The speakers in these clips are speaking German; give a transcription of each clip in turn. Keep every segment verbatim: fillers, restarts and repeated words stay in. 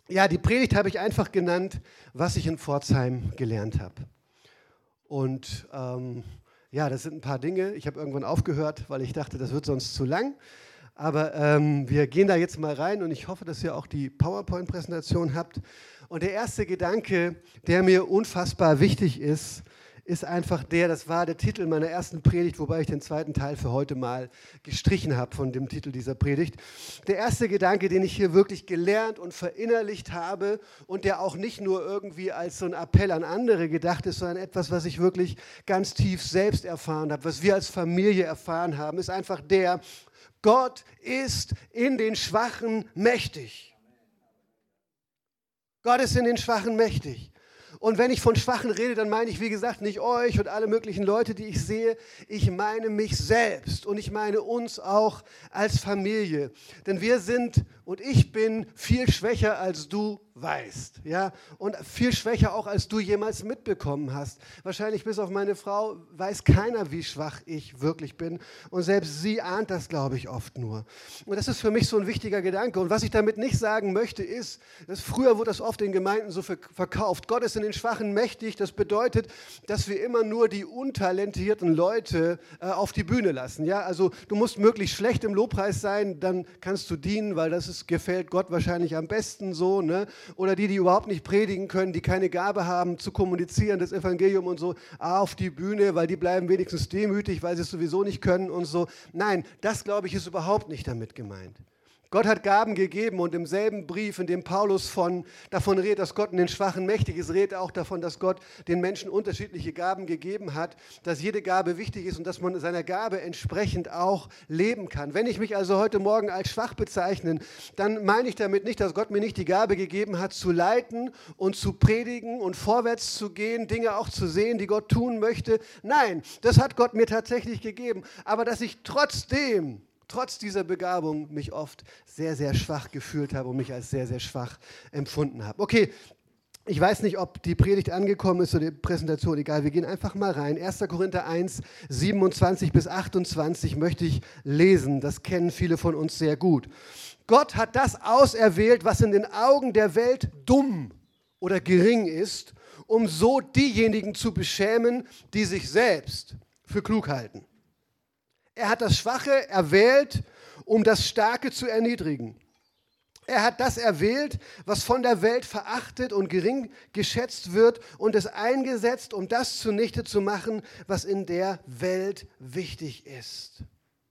Ja, die Predigt habe ich einfach genannt, was ich in Pforzheim gelernt habe. Und ähm, ja, das sind ein paar Dinge. Ich habe irgendwann aufgehört, weil ich dachte, das wird sonst zu lang. Aber ähm, wir gehen da jetzt mal rein und ich hoffe, dass ihr auch die PowerPoint-Präsentation habt. Und der erste Gedanke, der mir unfassbar wichtig ist, ist einfach der, das war der Titel meiner ersten Predigt, wobei ich den zweiten Teil für heute mal gestrichen habe von dem Titel dieser Predigt. Der erste Gedanke, den ich hier wirklich gelernt und verinnerlicht habe und der auch nicht nur irgendwie als so ein Appell an andere gedacht ist, sondern etwas, was ich wirklich ganz tief selbst erfahren habe, was wir als Familie erfahren haben, ist einfach der: Gott ist in den Schwachen mächtig. Gott ist in den Schwachen mächtig. Und wenn ich von Schwachen rede, dann meine ich, wie gesagt, nicht euch und alle möglichen Leute, die ich sehe. Ich meine mich selbst und ich meine uns auch als Familie. Denn wir sind und ich bin viel schwächer, als du weißt. Ja? Und viel schwächer auch, als du jemals mitbekommen hast. Wahrscheinlich bis auf meine Frau weiß keiner, wie schwach ich wirklich bin. Und selbst sie ahnt das, glaube ich, oft nur. Und das ist für mich so ein wichtiger Gedanke. Und was ich damit nicht sagen möchte, ist, dass früher wurde das oft in Gemeinden so verkauft. Gott ist in den Schwachen mächtig. Das bedeutet, dass wir immer nur die untalentierten Leute äh, auf die Bühne lassen. Ja? Also du musst möglichst schlecht im Lobpreis sein, dann kannst du dienen, weil das ist, gefällt Gott wahrscheinlich am besten so, ne? Oder die, die überhaupt nicht predigen können, die keine Gabe haben zu kommunizieren, das Evangelium und so, auf die Bühne, weil die bleiben wenigstens demütig, weil sie es sowieso nicht können und so. Nein, das, glaube ich, ist überhaupt nicht damit gemeint. Gott hat Gaben gegeben und im selben Brief, in dem Paulus von, davon redet, dass Gott in den Schwachen mächtig ist, redet er auch davon, dass Gott den Menschen unterschiedliche Gaben gegeben hat, dass jede Gabe wichtig ist und dass man seiner Gabe entsprechend auch leben kann. Wenn ich mich also heute Morgen als schwach bezeichne, dann meine ich damit nicht, dass Gott mir nicht die Gabe gegeben hat, zu leiten und zu predigen und vorwärts zu gehen, Dinge auch zu sehen, die Gott tun möchte. Nein, das hat Gott mir tatsächlich gegeben. Aber dass ich trotzdem trotz dieser Begabung mich oft sehr, sehr schwach gefühlt habe und mich als sehr, sehr schwach empfunden habe. Okay, ich weiß nicht, ob die Predigt angekommen ist oder die Präsentation, egal, wir gehen einfach mal rein. erster Korinther eins, siebenundzwanzig bis achtundzwanzig möchte ich lesen, das kennen viele von uns sehr gut. Gott hat das auserwählt, was in den Augen der Welt dumm oder gering ist, um so diejenigen zu beschämen, die sich selbst für klug halten. Er hat das Schwache erwählt, um das Starke zu erniedrigen. Er hat das erwählt, was von der Welt verachtet und gering geschätzt wird, und es eingesetzt, um das zunichte zu machen, was in der Welt wichtig ist.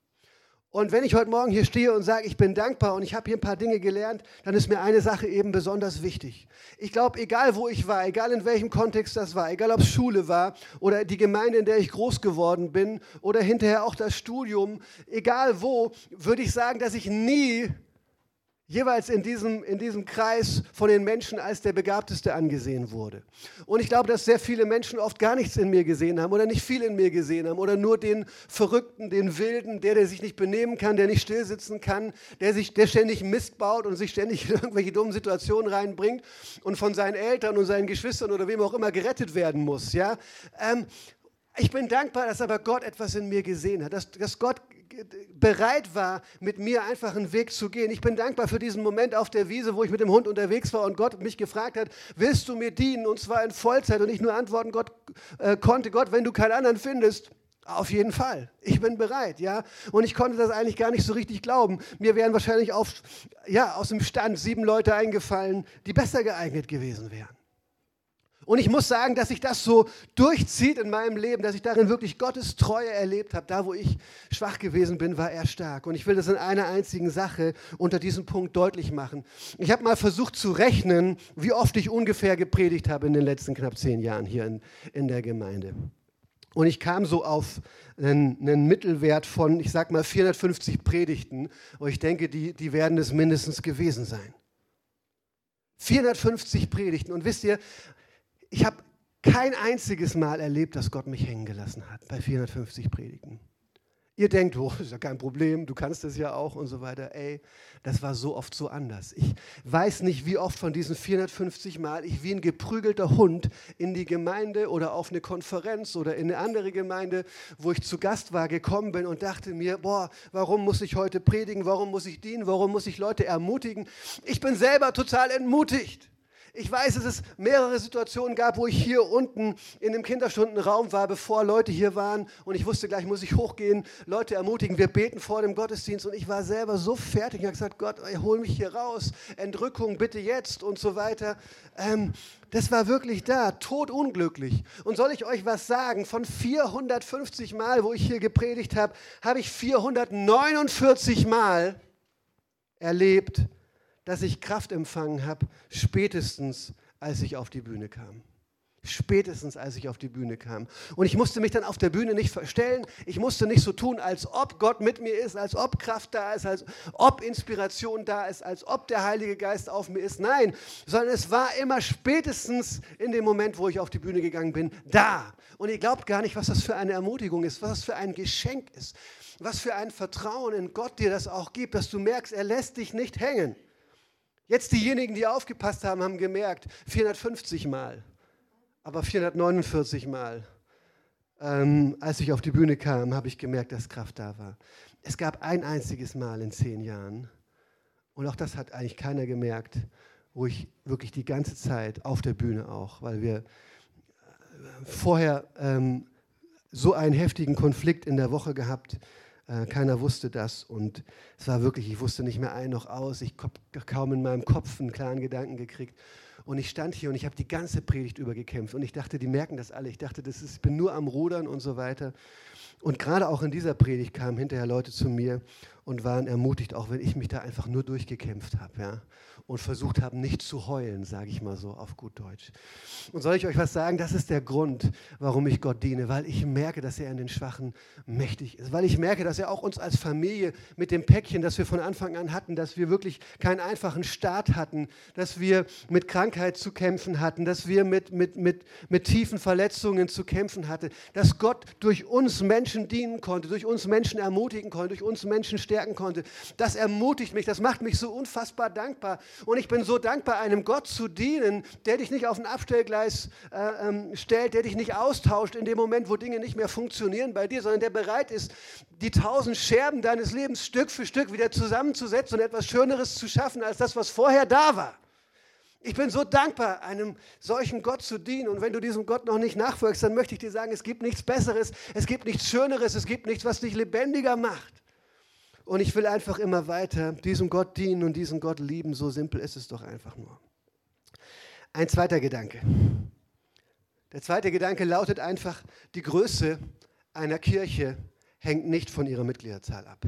Und wenn ich heute Morgen hier stehe und sage, ich bin dankbar und ich habe hier ein paar Dinge gelernt, dann ist mir eine Sache eben besonders wichtig. Ich glaube, egal wo ich war, egal in welchem Kontext das war, egal ob es Schule war oder die Gemeinde, in der ich groß geworden bin oder hinterher auch das Studium, egal wo, würde ich sagen, dass ich nie jeweils in diesem, in diesem Kreis von den Menschen als der Begabteste angesehen wurde. Und ich glaube, dass sehr viele Menschen oft gar nichts in mir gesehen haben oder nicht viel in mir gesehen haben oder nur den Verrückten, den Wilden, der, der sich nicht benehmen kann, der nicht stillsitzen kann, der, sich, der ständig Mist baut und sich ständig in irgendwelche dummen Situationen reinbringt und von seinen Eltern und seinen Geschwistern oder wem auch immer gerettet werden muss. Ja? Ähm, ich bin dankbar, dass aber Gott etwas in mir gesehen hat, dass, dass Gott bereit war, mit mir einfach einen Weg zu gehen. Ich bin dankbar für diesen Moment auf der Wiese, wo ich mit dem Hund unterwegs war und Gott mich gefragt hat, willst du mir dienen? Und zwar in Vollzeit, und ich nur antworten Gott, äh, konnte, Gott, wenn du keinen anderen findest, auf jeden Fall. Ich bin bereit, ja. Und ich konnte das eigentlich gar nicht so richtig glauben. Mir wären wahrscheinlich auf, ja, aus dem Stand sieben Leute eingefallen, die besser geeignet gewesen wären. Und ich muss sagen, dass sich das so durchzieht in meinem Leben, dass ich darin wirklich Gottes Treue erlebt habe. Da, wo ich schwach gewesen bin, war er stark. Und ich will das in einer einzigen Sache unter diesem Punkt deutlich machen. Ich habe mal versucht zu rechnen, wie oft ich ungefähr gepredigt habe in den letzten knapp zehn Jahren hier in, in der Gemeinde. Und ich kam so auf einen, einen Mittelwert von, ich sag mal, vierhundertfünfzig Predigten. Und ich denke, die, die werden es mindestens gewesen sein. vierhundertfünfzig Predigten. Und wisst ihr, ich habe kein einziges Mal erlebt, dass Gott mich hängen gelassen hat bei vierhundertfünfzig Predigten. Ihr denkt, oh, ist ja kein Problem, du kannst es ja auch und so weiter. Ey, das war so oft so anders. Ich weiß nicht, wie oft von diesen vierhundertfünfzig Mal ich wie ein geprügelter Hund in die Gemeinde oder auf eine Konferenz oder in eine andere Gemeinde, wo ich zu Gast war, gekommen bin und dachte mir, boah, warum muss ich heute predigen, warum muss ich dienen, warum muss ich Leute ermutigen? Ich bin selber total entmutigt. Ich weiß, dass es mehrere Situationen gab, wo ich hier unten in dem Kinderstundenraum war, bevor Leute hier waren und ich wusste, gleich muss ich hochgehen, Leute ermutigen, wir beten vor dem Gottesdienst und ich war selber so fertig. Ich habe gesagt, Gott, hol mich hier raus, Entrückung bitte jetzt und so weiter. Ähm, das war wirklich da, todunglücklich. Und soll ich euch was sagen, von vierhundertfünfzig Mal, wo ich hier gepredigt habe, habe ich vierhundertneunundvierzig Mal erlebt, dass ich Kraft empfangen habe, spätestens als ich auf die Bühne kam. Spätestens als ich auf die Bühne kam. Und ich musste mich dann auf der Bühne nicht verstellen. Ich musste nicht so tun, als ob Gott mit mir ist, als ob Kraft da ist, als ob Inspiration da ist, als ob der Heilige Geist auf mir ist. Nein, sondern es war immer spätestens in dem Moment, wo ich auf die Bühne gegangen bin, da. Und ihr glaubt gar nicht, was das für eine Ermutigung ist, was das für ein Geschenk ist, was für ein Vertrauen in Gott dir das auch gibt, dass du merkst, er lässt dich nicht hängen. Jetzt diejenigen, die aufgepasst haben, haben gemerkt, vierhundertfünfzig Mal, aber vierhundertneunundvierzig Mal, ähm, als ich auf die Bühne kam, habe ich gemerkt, dass Kraft da war. Es gab ein einziges Mal in zehn Jahren, und auch das hat eigentlich keiner gemerkt, wo ich wirklich die ganze Zeit auf der Bühne auch, weil wir vorher ähm, so einen heftigen Konflikt in der Woche gehabt. Keiner wusste das und es war wirklich, ich wusste nicht mehr ein noch aus, ich habe kaum in meinem Kopf einen klaren Gedanken gekriegt und ich stand hier und ich habe die ganze Predigt über gekämpft und ich dachte, die merken das alle, ich dachte, das ist, ich bin nur am Rudern und so weiter und gerade auch in dieser Predigt kamen hinterher Leute zu mir und waren ermutigt, auch wenn ich mich da einfach nur durchgekämpft habe, ja, und versucht habe, nicht zu heulen, sage ich mal so auf gut Deutsch. Und soll ich euch was sagen? Das ist der Grund, warum ich Gott diene, weil ich merke, dass er in den Schwachen mächtig ist, weil ich merke, dass er auch uns als Familie mit dem Päckchen, das wir von Anfang an hatten, dass wir wirklich keinen einfachen Start hatten, dass wir mit Krankheit zu kämpfen hatten, dass wir mit, mit, mit, mit tiefen Verletzungen zu kämpfen hatten, dass Gott durch uns Menschen dienen konnte, durch uns Menschen ermutigen konnte, durch uns Menschen stärken konnte. Das ermutigt mich, das macht mich so unfassbar dankbar. Und ich bin so dankbar, einem Gott zu dienen, der dich nicht auf ein Abstellgleis äh, ähm, stellt, der dich nicht austauscht in dem Moment, wo Dinge nicht mehr funktionieren bei dir, sondern der bereit ist, die tausend Scherben deines Lebens Stück für Stück wieder zusammenzusetzen und etwas Schöneres zu schaffen, als das, was vorher da war. Ich bin so dankbar, einem solchen Gott zu dienen. Und wenn du diesem Gott noch nicht nachfolgst, dann möchte ich dir sagen, es gibt nichts Besseres, es gibt nichts Schöneres, es gibt nichts, was dich lebendiger macht. Und ich will einfach immer weiter diesem Gott dienen und diesen Gott lieben. So simpel ist es doch einfach nur. Ein zweiter Gedanke. Der zweite Gedanke lautet einfach, die Größe einer Kirche hängt nicht von ihrer Mitgliederzahl ab.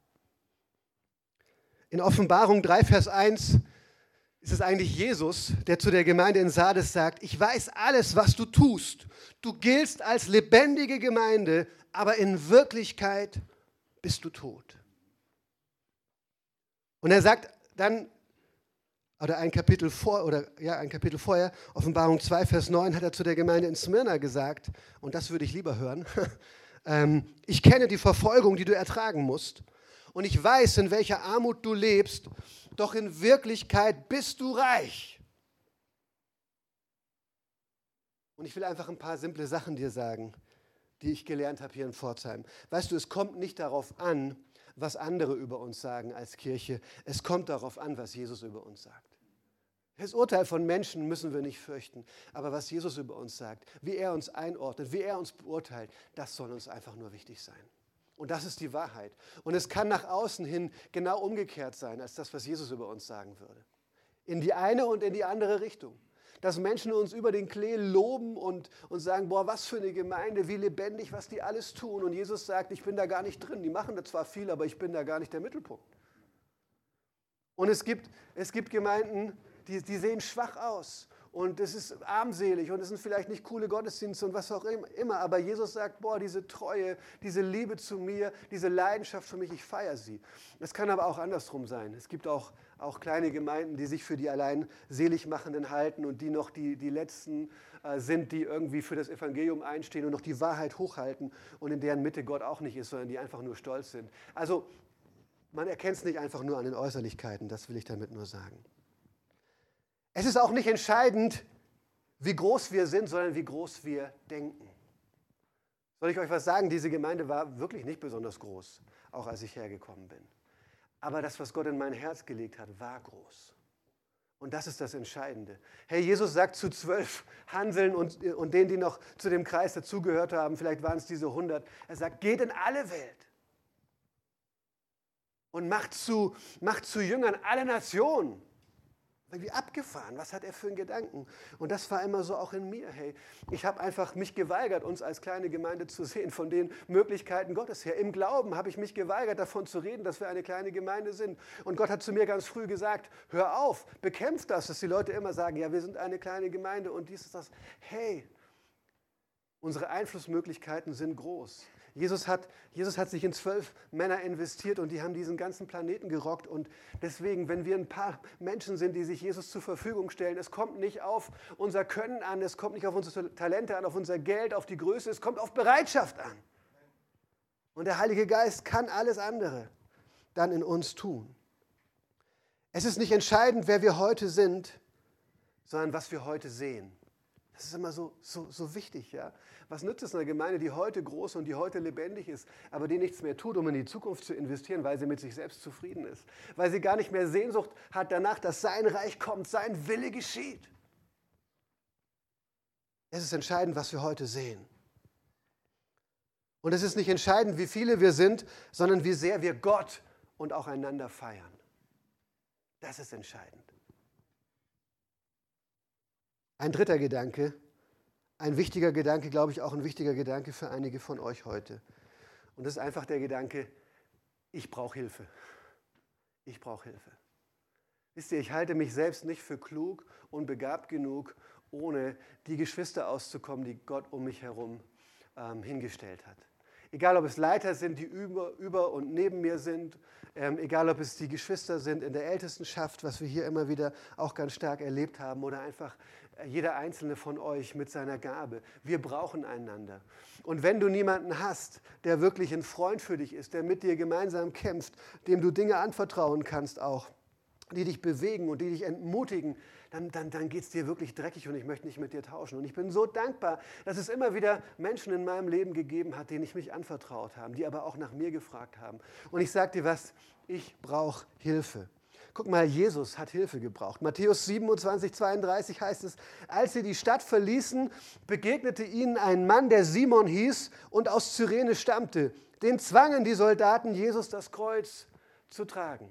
In Offenbarung drei, Vers eins ist es eigentlich Jesus, der zu der Gemeinde in Sardes sagt, ich weiß alles, was du tust. Du giltst als lebendige Gemeinde, aber in Wirklichkeit bist du tot. Und er sagt dann, oder ein Kapitel vor, oder ja, ein Kapitel vorher, Offenbarung zwei, Vers neun, hat er zu der Gemeinde in Smyrna gesagt, und das würde ich lieber hören, ähm, ich kenne die Verfolgung, die du ertragen musst, und ich weiß, in welcher Armut du lebst, doch in Wirklichkeit bist du reich. Und ich will einfach ein paar simple Sachen dir sagen, die ich gelernt habe hier in Pforzheim. Weißt du, es kommt nicht darauf an, was andere über uns sagen als Kirche. Es kommt darauf an, was Jesus über uns sagt. Das Urteil von Menschen müssen wir nicht fürchten. Aber was Jesus über uns sagt, wie er uns einordnet, wie er uns beurteilt, das soll uns einfach nur wichtig sein. Und das ist die Wahrheit. Und es kann nach außen hin genau umgekehrt sein, als das, was Jesus über uns sagen würde. In die eine und in die andere Richtung. Dass Menschen uns über den Klee loben und, und sagen, boah, was für eine Gemeinde, wie lebendig, was die alles tun. Und Jesus sagt, ich bin da gar nicht drin. Die machen da zwar viel, aber ich bin da gar nicht der Mittelpunkt. Und es gibt, es gibt Gemeinden, die, die sehen schwach aus. und es ist armselig und es sind vielleicht nicht coole Gottesdienste und was auch immer, aber Jesus sagt, boah, diese Treue, diese Liebe zu mir, diese Leidenschaft für mich, ich feiere sie. Es kann aber auch andersrum sein. Es gibt auch, auch kleine Gemeinden, die sich für die allein Seligmachenden halten und die noch die, die Letzten äh, sind, die irgendwie für das Evangelium einstehen und noch die Wahrheit hochhalten und in deren Mitte Gott auch nicht ist, sondern die einfach nur stolz sind. Also man erkennt es nicht einfach nur an den Äußerlichkeiten, das will ich damit nur sagen. Es ist auch nicht entscheidend, wie groß wir sind, sondern wie groß wir denken. Soll ich euch was sagen? Diese Gemeinde war wirklich nicht besonders groß, auch als ich hergekommen bin. Aber das, was Gott in mein Herz gelegt hat, war groß. Und das ist das Entscheidende. Hey, Jesus sagt zu zwölf Hanseln und, und denen, die noch zu dem Kreis dazugehört haben, vielleicht waren es diese hundert, er sagt, geht in alle Welt und macht zu, macht zu Jüngern alle Nationen. Irgendwie abgefahren, was hat er für einen Gedanken? Und das war immer so auch in mir. Hey, ich habe einfach mich geweigert, uns als kleine Gemeinde zu sehen, von den Möglichkeiten Gottes her. Im Glauben habe ich mich geweigert, davon zu reden, dass wir eine kleine Gemeinde sind. Und Gott hat zu mir ganz früh gesagt, hör auf, bekämpf das, dass die Leute immer sagen, ja, wir sind eine kleine Gemeinde und dies ist das. Hey, unsere Einflussmöglichkeiten sind groß. Jesus hat, Jesus hat sich in zwölf Männer investiert und die haben diesen ganzen Planeten gerockt. Und deswegen, wenn wir ein paar Menschen sind, die sich Jesus zur Verfügung stellen, es kommt nicht auf unser Können an, es kommt nicht auf unsere Talente an, auf unser Geld, auf die Größe, es kommt auf Bereitschaft an. Und der Heilige Geist kann alles andere dann in uns tun. Es ist nicht entscheidend, wer wir heute sind, sondern was wir heute sehen. Das ist immer so, so, so wichtig. Ja? Was nützt es einer Gemeinde, die heute groß und die heute lebendig ist, aber die nichts mehr tut, um in die Zukunft zu investieren, weil sie mit sich selbst zufrieden ist? Weil sie gar nicht mehr Sehnsucht hat danach, dass sein Reich kommt, sein Wille geschieht. Es ist entscheidend, was wir heute sehen. Und es ist nicht entscheidend, wie viele wir sind, sondern wie sehr wir Gott und auch einander feiern. Das ist entscheidend. Ein dritter Gedanke, ein wichtiger Gedanke, glaube ich, auch ein wichtiger Gedanke für einige von euch heute. Und das ist einfach der Gedanke, ich brauche Hilfe. Ich brauche Hilfe. Wisst ihr, ich halte mich selbst nicht für klug und begabt genug, ohne die Geschwister auszukommen, die Gott um mich herum ähm, hingestellt hat. Egal, ob es Leiter sind, die über, über und neben mir sind, ähm, egal, ob es die Geschwister sind in der Ältestenschaft, was wir hier immer wieder auch ganz stark erlebt haben, oder einfach jeder einzelne von euch mit seiner Gabe. Wir brauchen einander. Und wenn du niemanden hast, der wirklich ein Freund für dich ist, der mit dir gemeinsam kämpft, dem du Dinge anvertrauen kannst auch, die dich bewegen und die dich entmutigen, dann, dann, dann geht es dir wirklich dreckig und ich möchte nicht mit dir tauschen. Und ich bin so dankbar, dass es immer wieder Menschen in meinem Leben gegeben hat, denen ich mich anvertraut habe, die aber auch nach mir gefragt haben. Und ich sage dir was, ich brauche Hilfe. Guck mal, Jesus hat Hilfe gebraucht. Matthäus siebenundzwanzig, zweiunddreißig heißt es, als sie die Stadt verließen, begegnete ihnen ein Mann, der Simon hieß und aus Cyrene stammte. Den zwangen die Soldaten, Jesus das Kreuz zu tragen.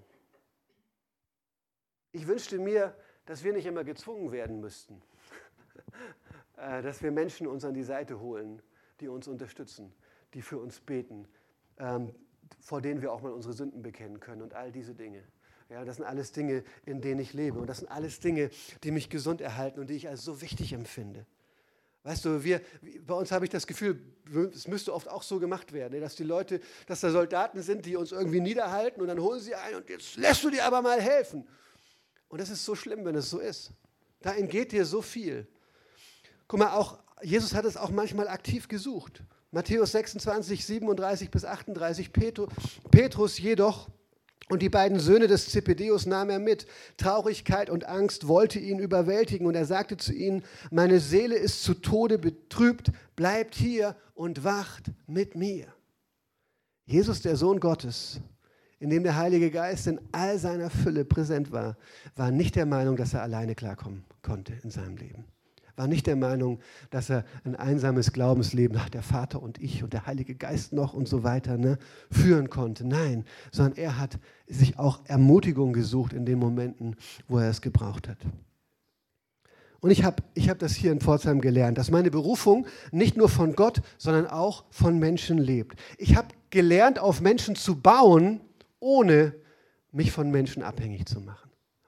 Ich wünschte mir, dass wir nicht immer gezwungen werden müssten, dass wir Menschen uns an die Seite holen, die uns unterstützen, die für uns beten, vor denen wir auch mal unsere Sünden bekennen können und all diese Dinge. Ja, das sind alles Dinge, in denen ich lebe und das sind alles Dinge, die mich gesund erhalten und die ich als so wichtig empfinde. Weißt du, wir, bei uns habe ich das Gefühl, es müsste oft auch so gemacht werden, dass die Leute, dass da Soldaten sind, die uns irgendwie niederhalten und dann holen sie ein und jetzt lässt du dir aber mal helfen. Und das ist so schlimm, wenn es so ist. Da entgeht dir so viel. Guck mal, auch Jesus hat es auch manchmal aktiv gesucht. Matthäus sechsundzwanzig, siebenunddreißig bis achtunddreißig, Petrus jedoch und die beiden Söhne des Zebedeus nahm er mit. Traurigkeit und Angst wollte ihn überwältigen und er sagte zu ihnen, meine Seele ist zu Tode betrübt, bleibt hier und wacht mit mir. Jesus, der Sohn Gottes, in dem der Heilige Geist in all seiner Fülle präsent war, war nicht der Meinung, dass er alleine klarkommen konnte in seinem Leben. War nicht der Meinung, dass er ein einsames Glaubensleben, ach, der Vater und ich und der Heilige Geist noch und so weiter ne, führen konnte. Nein, sondern er hat sich auch Ermutigung gesucht in den Momenten, wo er es gebraucht hat. Und ich habe ich hab das hier in Pforzheim gelernt, dass meine Berufung nicht nur von Gott, sondern auch von Menschen lebt. Ich habe gelernt, auf Menschen zu bauen, ohne mich von Menschen abhängig zu machen.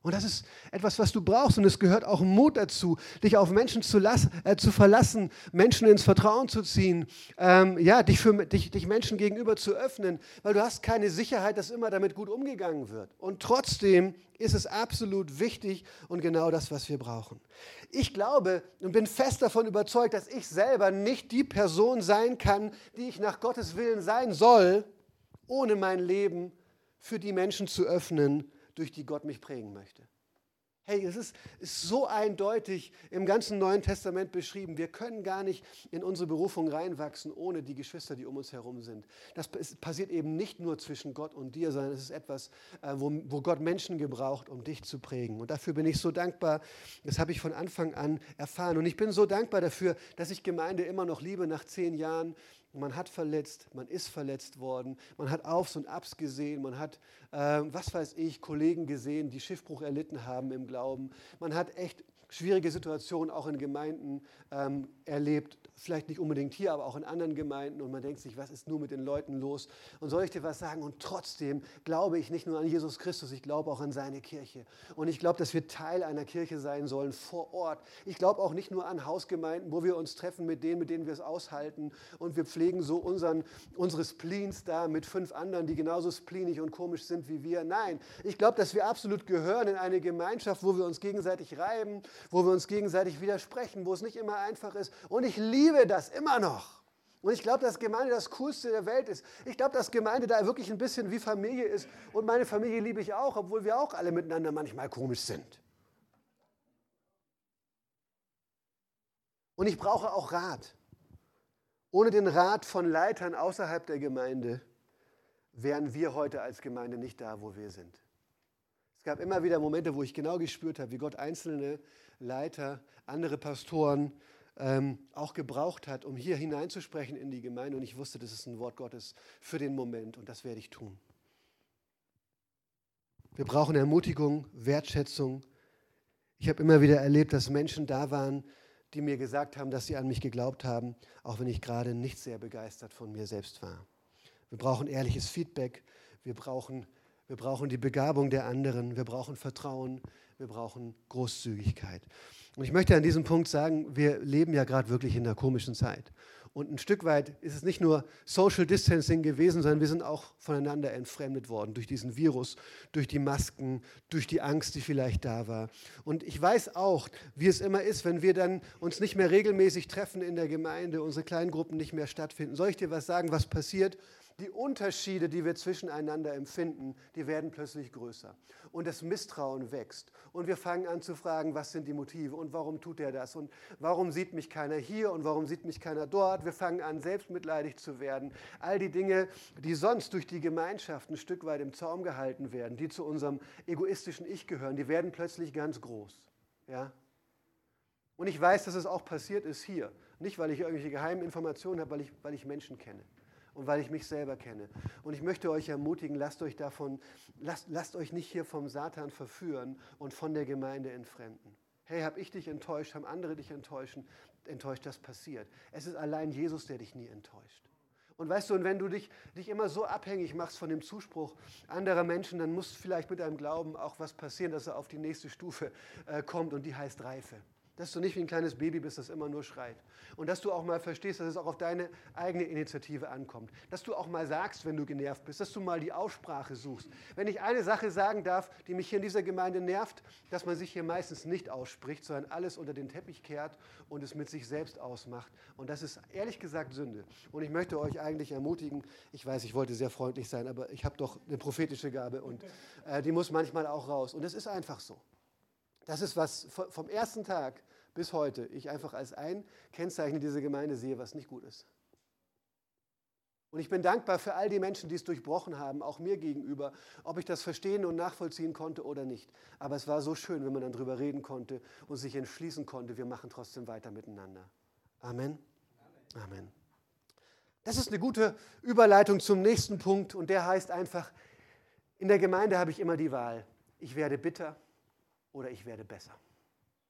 Und das ist etwas, was du brauchst. Und es gehört auch Mut dazu, dich auf Menschen zu, lassen, äh, zu verlassen, Menschen ins Vertrauen zu ziehen, ähm, ja, dich, für, dich, dich Menschen gegenüber zu öffnen, weil du hast keine Sicherheit, dass immer damit gut umgegangen wird. Und trotzdem ist es absolut wichtig und genau das, was wir brauchen. Ich glaube und bin fest davon überzeugt, dass ich selber nicht die Person sein kann, die ich nach Gottes Willen sein soll, ohne mein Leben für die Menschen zu öffnen, durch die Gott mich prägen möchte. Hey, es ist, ist so eindeutig im ganzen Neuen Testament beschrieben. Wir können gar nicht in unsere Berufung reinwachsen, ohne die Geschwister, die um uns herum sind. Das passiert eben nicht nur zwischen Gott und dir, sondern es ist etwas, wo, wo Gott Menschen gebraucht, um dich zu prägen. Und dafür bin ich so dankbar. Das habe ich von Anfang an erfahren. Und ich bin so dankbar dafür, dass ich Gemeinde immer noch liebe nach zehn Jahren. Man hat verletzt, man ist verletzt worden, man hat Aufs und Abs gesehen, man hat, äh, was weiß ich, Kollegen gesehen, die Schiffbruch erlitten haben im Glauben. Man hat echt schwierige Situationen auch in Gemeinden ähm, erlebt, vielleicht nicht unbedingt hier, aber auch in anderen Gemeinden. Und man denkt sich, was ist nur mit den Leuten los? Und soll ich dir was sagen? Und trotzdem glaube ich nicht nur an Jesus Christus, ich glaube auch an seine Kirche. Und ich glaube, dass wir Teil einer Kirche sein sollen vor Ort. Ich glaube auch nicht nur an Hausgemeinden, wo wir uns treffen mit denen, mit denen wir es aushalten. Und wir pflegen so unseren, unsere Spleens da mit fünf anderen, die genauso spleenig und komisch sind wie wir. Nein, ich glaube, dass wir absolut gehören in eine Gemeinschaft, wo wir uns gegenseitig reiben, wo wir uns gegenseitig widersprechen, wo es nicht immer einfach ist. Und ich liebe das immer noch. Und ich glaube, dass Gemeinde das Coolste der Welt ist. Ich glaube, dass Gemeinde da wirklich ein bisschen wie Familie ist. Und meine Familie liebe ich auch, obwohl wir auch alle miteinander manchmal komisch sind. Und ich brauche auch Rat. Ohne den Rat von Leitern außerhalb der Gemeinde wären wir heute als Gemeinde nicht da, wo wir sind. Es gab immer wieder Momente, wo ich genau gespürt habe, wie Gott einzelne Leiter, andere Pastoren ähm, auch gebraucht hat, um hier hineinzusprechen in die Gemeinde. Und ich wusste, das ist ein Wort Gottes für den Moment und das werde ich tun. Wir brauchen Ermutigung, Wertschätzung. Ich habe immer wieder erlebt, dass Menschen da waren, die mir gesagt haben, dass sie an mich geglaubt haben, auch wenn ich gerade nicht sehr begeistert von mir selbst war. Wir brauchen ehrliches Feedback, wir brauchen, wir brauchen die Begabung der anderen, wir brauchen Vertrauen, wir brauchen Großzügigkeit. Und ich möchte an diesem Punkt sagen, wir leben ja gerade wirklich in einer komischen Zeit. Und ein Stück weit ist es nicht nur Social Distancing gewesen, sondern wir sind auch voneinander entfremdet worden durch diesen Virus, durch die Masken, durch die Angst, die vielleicht da war. Und ich weiß auch, wie es immer ist, wenn wir dann uns nicht mehr regelmäßig treffen in der Gemeinde, unsere Kleingruppen nicht mehr stattfinden. Soll ich dir was sagen, was passiert? Die Unterschiede, die wir zwischeneinander empfinden, die werden plötzlich größer. Und das Misstrauen wächst. Und wir fangen an zu fragen, was sind die Motive und warum tut er das? Und warum sieht mich keiner hier und warum sieht mich keiner dort? Wir fangen an, selbstmitleidig zu werden. All die Dinge, die sonst durch die Gemeinschaft ein Stück weit im Zaum gehalten werden, die zu unserem egoistischen Ich gehören, die werden plötzlich ganz groß. Ja? Und ich weiß, dass es auch passiert ist hier. Nicht, weil ich irgendwelche geheimen Informationen habe, weil ich, weil ich Menschen kenne. Und weil ich mich selber kenne. Und ich möchte euch ermutigen, lasst euch davon, lasst, lasst euch nicht hier vom Satan verführen und von der Gemeinde entfremden. Hey, habe ich dich enttäuscht, haben andere dich enttäuscht, enttäuscht, das passiert. Es ist allein Jesus, der dich nie enttäuscht. Und weißt du, und wenn du dich, dich immer so abhängig machst von dem Zuspruch anderer Menschen, dann muss vielleicht mit deinem Glauben auch was passieren, dass er auf die nächste Stufe äh, kommt und die heißt Reife. Dass du nicht wie ein kleines Baby bist, das immer nur schreit. Und dass du auch mal verstehst, dass es auch auf deine eigene Initiative ankommt. Dass du auch mal sagst, wenn du genervt bist, dass du mal die Aussprache suchst. Wenn ich eine Sache sagen darf, die mich hier in dieser Gemeinde nervt, dass man sich hier meistens nicht ausspricht, sondern alles unter den Teppich kehrt und es mit sich selbst ausmacht. Und das ist ehrlich gesagt Sünde. Und ich möchte euch eigentlich ermutigen, ich weiß, ich wollte sehr freundlich sein, aber ich habe doch eine prophetische Gabe und äh, die muss manchmal auch raus. Und es ist einfach so. Das ist, was vom ersten Tag bis heute ich einfach als ein Kennzeichen dieser Gemeinde sehe, was nicht gut ist. Und ich bin dankbar für all die Menschen, die es durchbrochen haben, auch mir gegenüber, ob ich das verstehen und nachvollziehen konnte oder nicht. Aber es war so schön, wenn man dann drüber reden konnte und sich entschließen konnte, wir machen trotzdem weiter miteinander. Amen. Amen. Das ist eine gute Überleitung zum nächsten Punkt und der heißt einfach, in der Gemeinde habe ich immer die Wahl, ich werde bitter oder ich werde besser.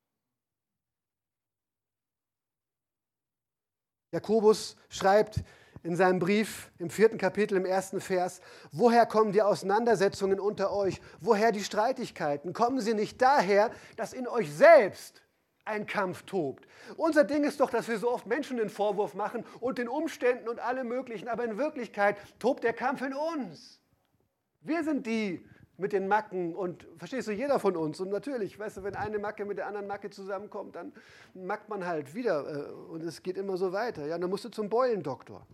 Jakobus schreibt in seinem Brief im vierten Kapitel, im ersten Vers, woher kommen die Auseinandersetzungen unter euch? Woher die Streitigkeiten? Kommen sie nicht daher, dass in euch selbst ein Kampf tobt? Unser Ding ist doch, dass wir so oft Menschen den Vorwurf machen und den Umständen und allem Möglichen, aber in Wirklichkeit tobt der Kampf in uns. Wir sind die mit den Macken und, verstehst du, jeder von uns. Und natürlich, weißt du, wenn eine Macke mit der anderen Macke zusammenkommt, dann mackt man halt wieder und es geht immer so weiter. Ja, dann musst du zum Beulendoktor.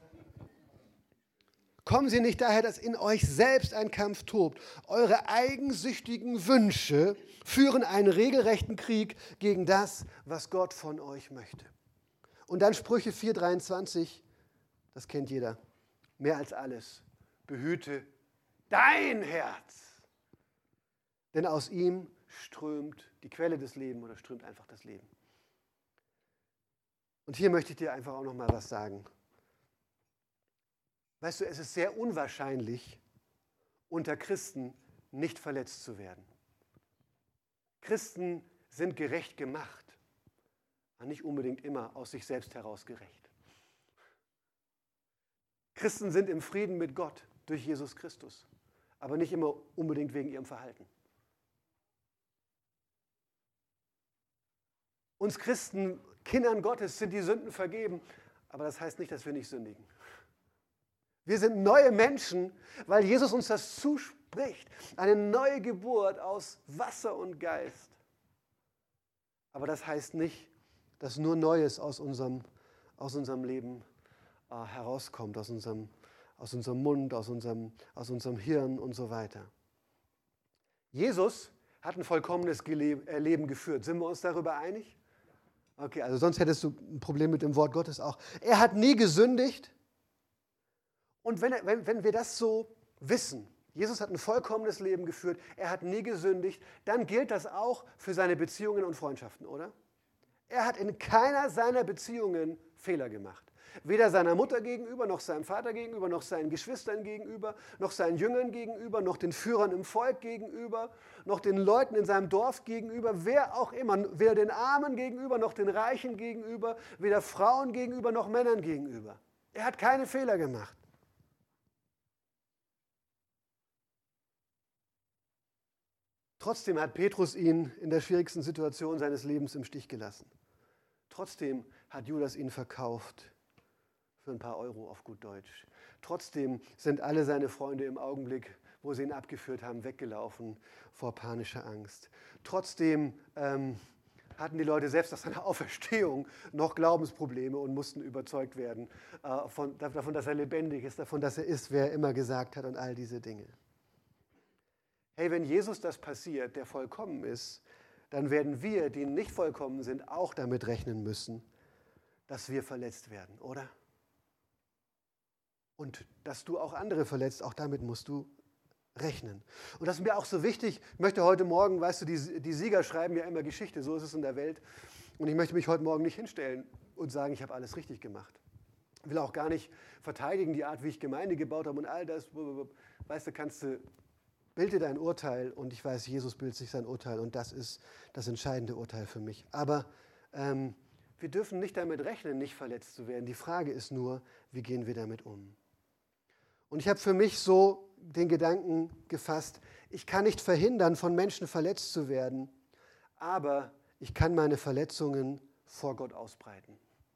Kommen Sie nicht daher, dass in euch selbst ein Kampf tobt. Eure eigensüchtigen Wünsche führen einen regelrechten Krieg gegen das, was Gott von euch möchte. Und dann Sprüche vier dreiundzwanzig, das kennt jeder. Mehr als alles, behüte dein Herz. Denn aus ihm strömt die Quelle des Lebens oder strömt einfach das Leben. Und hier möchte ich dir einfach auch noch mal was sagen. Weißt du, es ist sehr unwahrscheinlich, unter Christen nicht verletzt zu werden. Christen sind gerecht gemacht, aber nicht unbedingt immer aus sich selbst heraus gerecht. Christen sind im Frieden mit Gott durch Jesus Christus, aber nicht immer unbedingt wegen ihrem Verhalten. Uns Christen, Kindern Gottes, sind die Sünden vergeben, aber das heißt nicht, dass wir nicht sündigen. Wir sind neue Menschen, weil Jesus uns das zuspricht. Eine neue Geburt aus Wasser und Geist. Aber das heißt nicht, dass nur Neues aus unserem, aus unserem Leben äh, herauskommt, aus unserem, aus unserem Mund, aus unserem, aus unserem Hirn und so weiter. Jesus hat ein vollkommenes Leben geführt. Sind wir uns darüber einig? Okay, also sonst hättest du ein Problem mit dem Wort Gottes auch. Er hat nie gesündigt. Und wenn, wenn, wenn wir das so wissen, Jesus hat ein vollkommenes Leben geführt, er hat nie gesündigt, dann gilt das auch für seine Beziehungen und Freundschaften, oder? Er hat in keiner seiner Beziehungen Fehler gemacht. Weder seiner Mutter gegenüber, noch seinem Vater gegenüber, noch seinen Geschwistern gegenüber, noch seinen Jüngern gegenüber, noch den Führern im Volk gegenüber, noch den Leuten in seinem Dorf gegenüber, wer auch immer, weder den Armen gegenüber, noch den Reichen gegenüber, weder Frauen gegenüber, noch Männern gegenüber. Er hat keine Fehler gemacht. Trotzdem hat Petrus ihn in der schwierigsten Situation seines Lebens im Stich gelassen. Trotzdem hat Judas ihn verkauft für ein paar Euro auf gut Deutsch. Trotzdem sind alle seine Freunde im Augenblick, wo sie ihn abgeführt haben, weggelaufen vor panischer Angst. Trotzdem ähm, hatten die Leute selbst nach seiner Auferstehung noch Glaubensprobleme und mussten überzeugt werden äh, von, davon, dass er lebendig ist, davon, dass er ist, wer er immer gesagt hat und all diese Dinge. Hey, wenn Jesus das passiert, der vollkommen ist, dann werden wir, die nicht vollkommen sind, auch damit rechnen müssen, dass wir verletzt werden, oder? Und dass du auch andere verletzt, auch damit musst du rechnen. Und das ist mir auch so wichtig. Ich möchte heute Morgen, weißt du, die, die Sieger schreiben ja immer Geschichte, so ist es in der Welt. Und ich möchte mich heute Morgen nicht hinstellen und sagen, ich habe alles richtig gemacht. Ich will auch gar nicht verteidigen, die Art, wie ich Gemeinde gebaut habe und all das. Weißt du, kannst du... Bilde dein Urteil und ich weiß, Jesus bildet sich sein Urteil und das ist das entscheidende Urteil für mich. Aber ähm, wir dürfen nicht damit rechnen, nicht verletzt zu werden. Die Frage ist nur, wie gehen wir damit um? Und ich habe für mich so den Gedanken gefasst, ich kann nicht verhindern, von Menschen verletzt zu werden, aber ich kann meine Verletzungen vor Gott ausbreiten.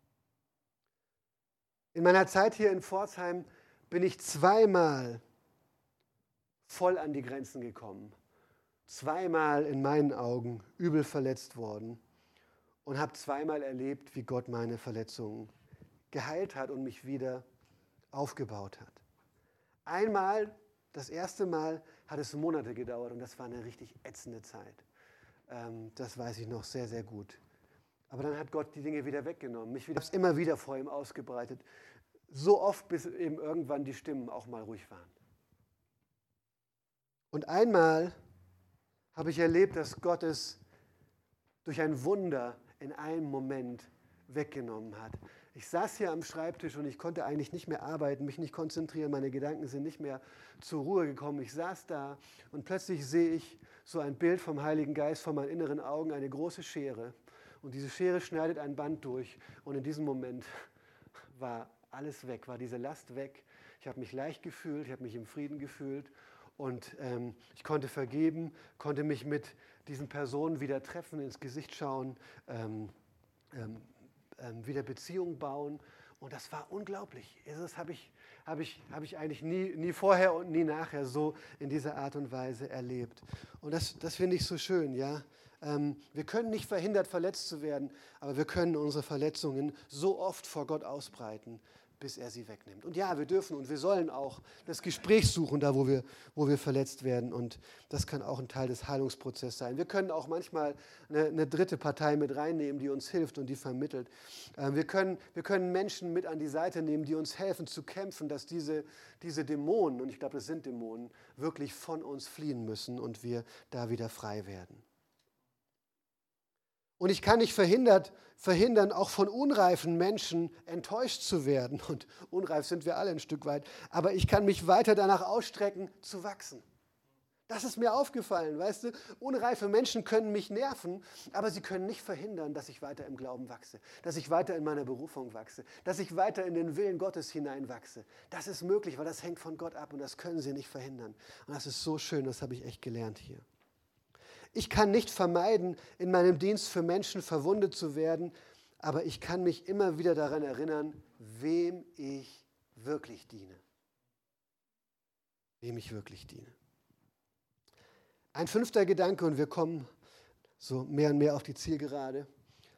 In meiner Zeit hier in Pforzheim bin ich zweimal voll an die Grenzen gekommen, zweimal in meinen Augen übel verletzt worden und habe zweimal erlebt, wie Gott meine Verletzungen geheilt hat und mich wieder aufgebaut hat. Einmal, das erste Mal, hat es Monate gedauert und das war eine richtig ätzende Zeit. Ähm, das weiß ich noch sehr, sehr gut. Aber dann hat Gott die Dinge wieder weggenommen. Mich wieder, immer wieder vor ihm ausgebreitet. So oft, bis eben irgendwann die Stimmen auch mal ruhig waren. Und einmal habe ich erlebt, dass Gott es durch ein Wunder in einem Moment weggenommen hat. Ich saß hier am Schreibtisch und ich konnte eigentlich nicht mehr arbeiten, mich nicht konzentrieren, meine Gedanken sind nicht mehr zur Ruhe gekommen. Ich saß da und plötzlich sehe ich so ein Bild vom Heiligen Geist vor meinen inneren Augen, eine große Schere. Und diese Schere schneidet ein Band durch und in diesem Moment war alles weg, war diese Last weg. Ich habe mich leicht gefühlt, ich habe mich im Frieden gefühlt und ähm, ich konnte vergeben, konnte mich mit diesen Personen wieder treffen, ins Gesicht schauen, ähm, ähm, ähm, wieder Beziehungen bauen. Und das war unglaublich. Das habe ich, hab ich, hab ich eigentlich nie, nie vorher und nie nachher so in dieser Art und Weise erlebt. Und das, das finde ich so schön, ja. Ähm, wir können nicht verhindert, verletzt zu werden, aber wir können unsere Verletzungen so oft vor Gott ausbreiten, bis er sie wegnimmt. Und ja, wir dürfen und wir sollen auch das Gespräch suchen, da wo wir, wo wir verletzt werden. Und das kann auch ein Teil des Heilungsprozesses sein. Wir können auch manchmal eine, eine dritte Partei mit reinnehmen, die uns hilft und die vermittelt. Äh, wir können, wir können Menschen mit an die Seite nehmen, die uns helfen zu kämpfen, dass diese, diese Dämonen, und ich glaube, das sind Dämonen, wirklich von uns fliehen müssen und wir da wieder frei werden. Und ich kann nicht verhindert, verhindern, auch von unreifen Menschen enttäuscht zu werden. Und unreif sind wir alle ein Stück weit. Aber ich kann mich weiter danach ausstrecken, zu wachsen. Das ist mir aufgefallen, weißt du? Unreife Menschen können mich nerven, aber sie können nicht verhindern, dass ich weiter im Glauben wachse, dass ich weiter in meiner Berufung wachse, dass ich weiter in den Willen Gottes hineinwachse. Das ist möglich, weil das hängt von Gott ab und das können sie nicht verhindern. Und das ist so schön, das habe ich echt gelernt hier. Ich kann nicht vermeiden, in meinem Dienst für Menschen verwundet zu werden, aber ich kann mich immer wieder daran erinnern, wem ich wirklich diene. Wem ich wirklich diene. Ein fünfter Gedanke, und wir kommen so mehr und mehr auf die Zielgerade.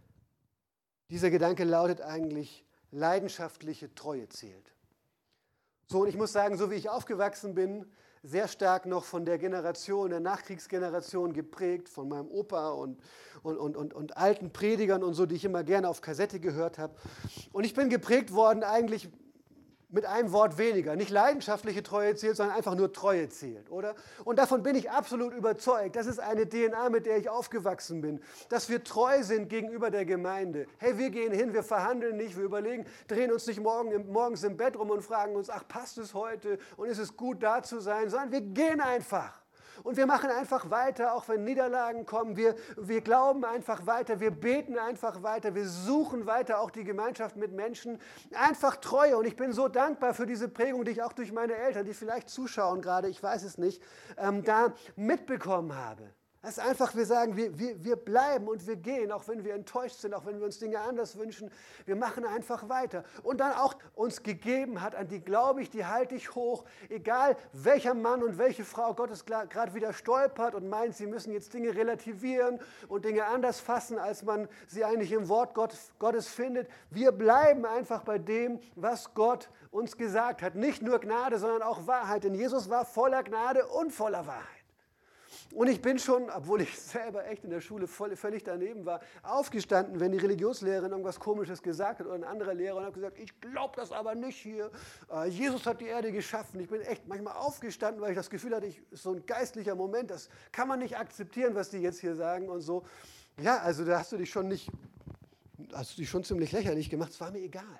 Dieser Gedanke lautet eigentlich, leidenschaftliche Treue zählt. So, und ich muss sagen, so wie ich aufgewachsen bin, sehr stark noch von der Generation, der Nachkriegsgeneration geprägt, von meinem Opa und, und, und, und, und alten Predigern und so, die ich immer gerne auf Kassette gehört habe. Und ich bin geprägt worden eigentlich mit einem Wort weniger. Nicht leidenschaftliche Treue zählt, sondern einfach nur Treue zählt, oder? Und davon bin ich absolut überzeugt. Das ist eine D N A, mit der ich aufgewachsen bin. Dass wir treu sind gegenüber der Gemeinde. Hey, wir gehen hin, wir verhandeln nicht, wir überlegen, drehen uns nicht morgen, morgens im Bett rum und fragen uns, ach, passt es heute und ist es gut, da zu sein, sondern wir gehen einfach. Und wir machen einfach weiter, auch wenn Niederlagen kommen. Wir, wir glauben einfach weiter, wir beten einfach weiter, wir suchen weiter auch die Gemeinschaft mit Menschen. Einfach Treue. Und ich bin so dankbar für diese Prägung, die ich auch durch meine Eltern, die vielleicht zuschauen gerade, ich weiß es nicht, ähm, da mitbekommen habe. Das ist einfach, wir sagen, wir, wir, wir bleiben und wir gehen, auch wenn wir enttäuscht sind, auch wenn wir uns Dinge anders wünschen. Wir machen einfach weiter. Und dann auch uns gegeben hat, an die glaube ich, die halte ich hoch. Egal welcher Mann und welche Frau Gottes gerade wieder stolpert und meint, sie müssen jetzt Dinge relativieren und Dinge anders fassen, als man sie eigentlich im Wort Gottes findet. Wir bleiben einfach bei dem, was Gott uns gesagt hat. Nicht nur Gnade, sondern auch Wahrheit. Denn Jesus war voller Gnade und voller Wahrheit. Und ich bin schon, obwohl ich selber echt in der Schule voll, völlig daneben war, aufgestanden, wenn die Religionslehrerin irgendwas Komisches gesagt hat oder ein anderer Lehrer und habe gesagt, ich glaube das aber nicht hier. Äh, Jesus hat die Erde geschaffen. Ich bin echt manchmal aufgestanden, weil ich das Gefühl hatte, ich, ist so ein geistlicher Moment, das kann man nicht akzeptieren, was die jetzt hier sagen und so. Ja, also da hast du dich schon nicht, hast du dich schon ziemlich lächerlich gemacht. Es war mir egal.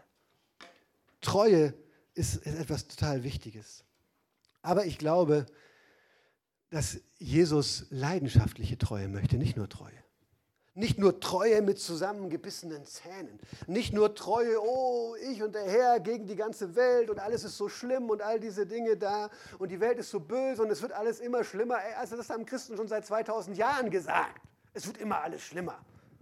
Treue ist, ist etwas total Wichtiges. Aber ich glaube, dass Jesus leidenschaftliche Treue möchte, nicht nur Treue. Nicht nur Treue mit zusammengebissenen Zähnen. Nicht nur Treue, oh, ich und der Herr gegen die ganze Welt und alles ist so schlimm und all diese Dinge da und die Welt ist so böse und es wird alles immer schlimmer. Also das haben Christen schon seit zweitausend Jahren gesagt. Es wird immer alles schlimmer.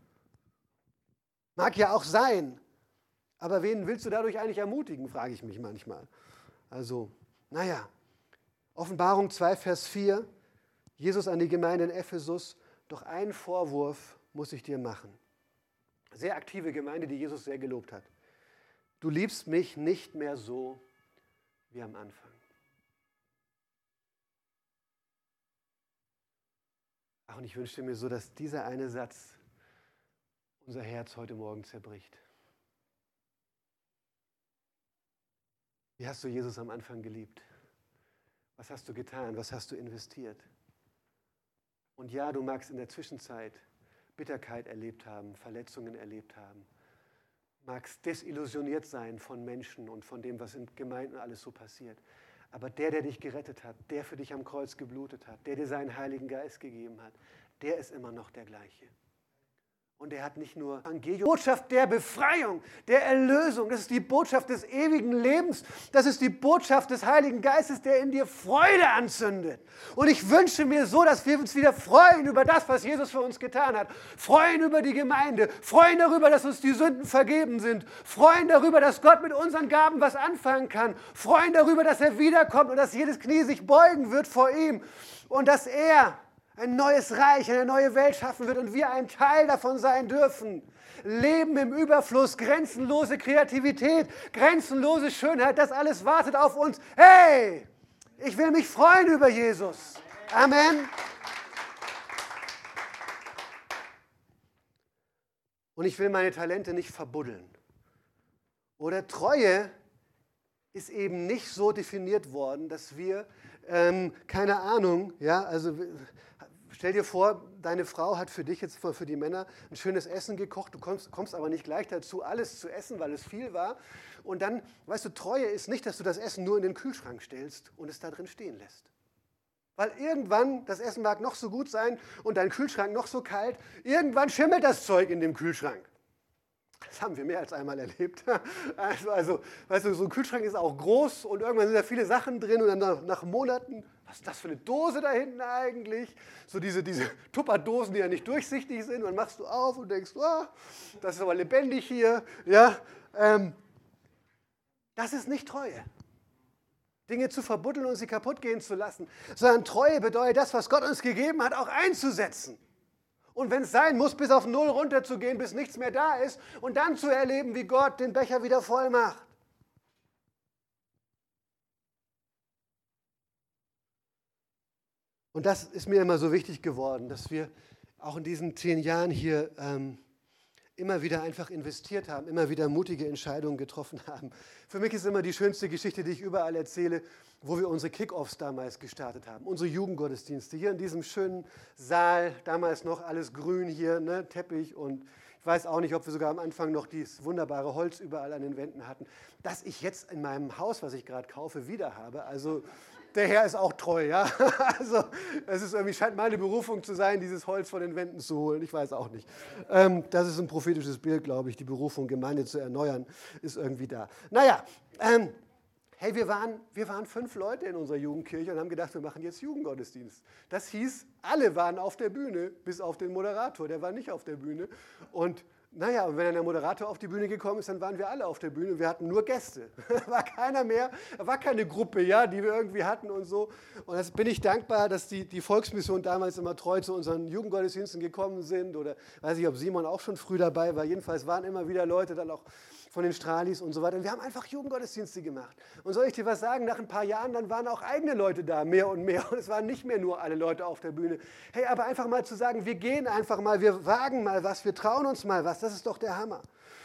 Mag ja auch sein, aber wen willst du dadurch eigentlich ermutigen, frage ich mich manchmal. Also, naja, Offenbarung zwei, Vers vier, Jesus an die Gemeinde in Ephesus, doch einen Vorwurf muss ich dir machen. Sehr aktive Gemeinde, die Jesus sehr gelobt hat. Du liebst mich nicht mehr so wie am Anfang. Ach, und ich wünschte mir so, dass dieser eine Satz unser Herz heute Morgen zerbricht. Wie hast du Jesus am Anfang geliebt? Was hast du getan? Was hast du investiert? Und ja, du magst in der Zwischenzeit Bitterkeit erlebt haben, Verletzungen erlebt haben, magst desillusioniert sein von Menschen und von dem, was in Gemeinden alles so passiert. Aber der, der dich gerettet hat, der für dich am Kreuz geblutet hat, der dir seinen Heiligen Geist gegeben hat, der ist immer noch der gleiche. Und er hat nicht nur Evangelium, Botschaft der Befreiung, der Erlösung. Das ist die Botschaft des ewigen Lebens. Das ist die Botschaft des Heiligen Geistes, der in dir Freude anzündet. Und ich wünsche mir so, dass wir uns wieder freuen über das, was Jesus für uns getan hat. Freuen über die Gemeinde. Freuen darüber, dass uns die Sünden vergeben sind. Freuen darüber, dass Gott mit unseren Gaben was anfangen kann. Freuen darüber, dass er wiederkommt und dass jedes Knie sich beugen wird vor ihm. Und dass er ein neues Reich, eine neue Welt schaffen wird und wir ein Teil davon sein dürfen. Leben im Überfluss, grenzenlose Kreativität, grenzenlose Schönheit, das alles wartet auf uns. Hey, ich will mich freuen über Jesus. Amen. Und ich will meine Talente nicht verbuddeln. Oder Treue ist eben nicht so definiert worden, dass wir, ähm, keine Ahnung, ja, also stell dir vor, deine Frau hat für dich jetzt für die Männer ein schönes Essen gekocht, du kommst, kommst aber nicht gleich dazu, alles zu essen, weil es viel war. Und dann, weißt du, Treue ist nicht, dass du das Essen nur in den Kühlschrank stellst und es da drin stehen lässt. Weil irgendwann, das Essen mag noch so gut sein und dein Kühlschrank noch so kalt, irgendwann schimmelt das Zeug in dem Kühlschrank. Das haben wir mehr als einmal erlebt. Also, also weißt du, so ein Kühlschrank ist auch groß und irgendwann sind da viele Sachen drin und dann nach, nach Monaten, was ist das für eine Dose da hinten eigentlich? So diese, diese Tupperdosen, die ja nicht durchsichtig sind, und dann machst du auf und denkst, oh, das ist aber lebendig hier. Ja, ähm, das ist nicht Treue. Dinge zu verbuddeln und sie kaputt gehen zu lassen, sondern Treue bedeutet, das, was Gott uns gegeben hat, auch einzusetzen. Und wenn es sein muss, bis auf Null runterzugehen, bis nichts mehr da ist und dann zu erleben, wie Gott den Becher wieder voll macht. Und das ist mir immer so wichtig geworden, dass wir auch in diesen zehn Jahren hier ähm, immer wieder einfach investiert haben, immer wieder mutige Entscheidungen getroffen haben. Für mich ist immer die schönste Geschichte, die ich überall erzähle, wo wir unsere Kick-Offs damals gestartet haben, unsere Jugendgottesdienste hier in diesem schönen Saal, damals noch alles grün hier, ne, Teppich, und ich weiß auch nicht, ob wir sogar am Anfang noch dieses wunderbare Holz überall an den Wänden hatten, das ich jetzt in meinem Haus, was ich gerade kaufe, wieder habe. Also der Herr ist auch treu, ja. Also es ist irgendwie, scheint meine Berufung zu sein, dieses Holz von den Wänden zu holen. Ich weiß auch nicht. Ähm, das ist ein prophetisches Bild, glaube ich. Die Berufung, Gemeinde zu erneuern, ist irgendwie da. Naja, ähm, hey, wir waren, wir waren fünf Leute in unserer Jugendkirche und haben gedacht, wir machen jetzt Jugendgottesdienst. Das hieß, alle waren auf der Bühne, bis auf den Moderator. Der war nicht auf der Bühne. Und naja, und wenn dann der Moderator auf die Bühne gekommen ist, dann waren wir alle auf der Bühne. Wir hatten nur Gäste. Da war keiner mehr, da war keine Gruppe, ja, die wir irgendwie hatten und so. Und jetzt bin ich dankbar, dass die, die Volksmission damals immer treu zu unseren Jugendgottesdiensten gekommen sind. Oder weiß ich, ob Simon auch schon früh dabei war. Jedenfalls waren immer wieder Leute dann auch von den Strahlis und so weiter. Und wir haben einfach Jugendgottesdienste gemacht. Und soll ich dir was sagen, nach ein paar Jahren, dann waren auch eigene Leute da, mehr und mehr. Und es waren nicht mehr nur alle Leute auf der Bühne. Hey, aber einfach mal zu sagen, wir gehen einfach mal, wir wagen mal was, wir trauen uns mal was, das ist doch der Hammer.